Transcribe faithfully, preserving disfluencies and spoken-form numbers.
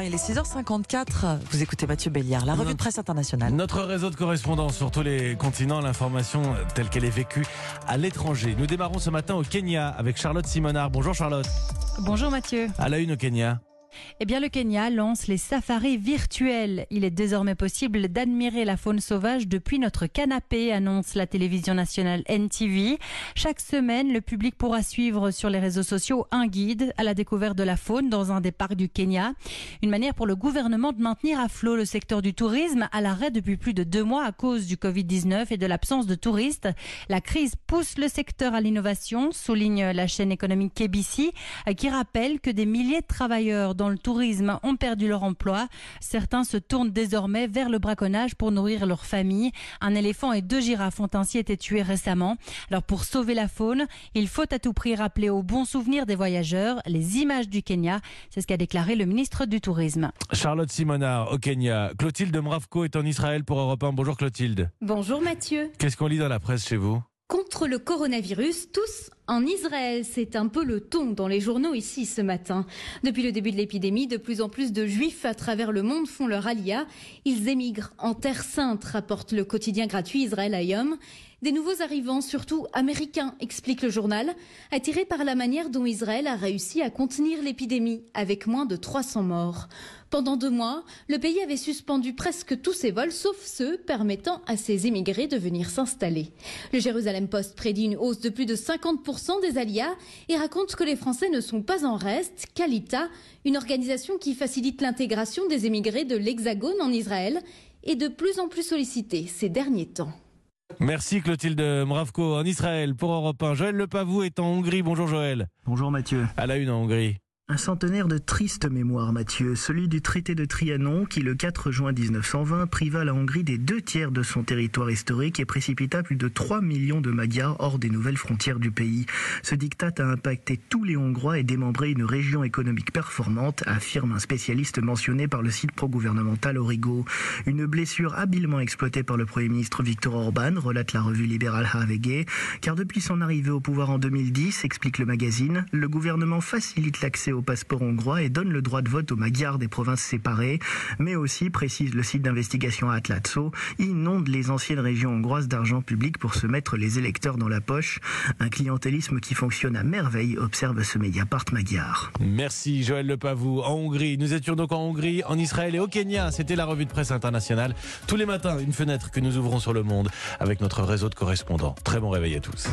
vingt, il est six heures cinquante-quatre. Vous écoutez Mathieu Béliard, la revue de presse internationale. Notre réseau de correspondants sur tous les continents, l'information telle qu'elle est vécue à l'étranger. Nous démarrons ce matin au Kenya avec Charlotte Simonard. Bonjour Charlotte. Bonjour Mathieu. À la une au Kenya. Eh bien, le Kenya lance les safaris virtuels. Il est désormais possible d'admirer la faune sauvage depuis notre canapé, annonce la télévision nationale N T V. Chaque semaine, le public pourra suivre sur les réseaux sociaux un guide à la découverte de la faune dans un des parcs du Kenya. Une manière pour le gouvernement de maintenir à flot le secteur du tourisme à l'arrêt depuis plus de deux mois à cause du covid dix-neuf et de l'absence de touristes. La crise pousse le secteur à l'innovation, souligne la chaîne économique K B C, qui rappelle que des milliers de travailleurs dans le tourisme ont perdu leur emploi. Certains se tournent désormais vers le braconnage pour nourrir leur famille. Un éléphant et deux girafes ont ainsi été tués récemment. Alors pour sauver la faune, il faut à tout prix rappeler aux bons souvenirs des voyageurs les images du Kenya. C'est ce qu'a déclaré le ministre du Tourisme. Charlotte Simonard au Kenya. Clotilde Mravko est en Israël pour Europe un. Bonjour Clotilde. Bonjour Mathieu. Qu'est-ce qu'on lit dans la presse chez vous ? Contre le coronavirus, tous en Israël, c'est un peu le ton dans les journaux ici ce matin. Depuis le début de l'épidémie, de plus en plus de juifs à travers le monde font leur alia. Ils émigrent en Terre Sainte, rapporte le quotidien gratuit Israël Hayom. Des nouveaux arrivants, surtout américains, explique le journal, attirés par la manière dont Israël a réussi à contenir l'épidémie, avec moins de trois cents morts. Pendant deux mois, le pays avait suspendu presque tous ses vols, sauf ceux permettant à ces émigrés de venir s'installer. Le Jérusalem Post prédit une hausse de plus de cinquante pour cent des alias et raconte que les Français ne sont pas en reste. Kalita, une organisation qui facilite l'intégration des émigrés de l'Hexagone en Israël, est de plus en plus sollicitée ces derniers temps. Merci Clotilde Mravko en Israël pour Europe un. Joël Lepavou est en Hongrie. Bonjour Joël. Bonjour Mathieu. À la une en Hongrie. Un centenaire de triste mémoire, Mathieu, celui du traité de Trianon qui, le quatre juin mille neuf cent vingt, priva la Hongrie des deux tiers de son territoire historique et précipita plus de trois millions de Magyars hors des nouvelles frontières du pays. Ce diktat a impacté tous les Hongrois et démembré une région économique performante, affirme un spécialiste mentionné par le site pro-gouvernemental Origo. Une blessure habilement exploitée par le Premier ministre Viktor Orban, relate la revue libérale H V G, car depuis son arrivée au pouvoir en deux mille dix, explique le magazine, le gouvernement facilite l'accès au passeport hongrois et donne le droit de vote aux Magyars des provinces séparées, mais aussi, précise le site d'investigation Atlazzo, inonde les anciennes régions hongroises d'argent public pour se mettre les électeurs dans la poche. Un clientélisme qui fonctionne à merveille, observe ce Mediapart magyar. Merci Joël Lepavou en Hongrie. Nous étions donc en Hongrie, en Israël et au Kenya. C'était la revue de presse internationale. Tous les matins, une fenêtre que nous ouvrons sur le monde avec notre réseau de correspondants. Très bon réveil à tous.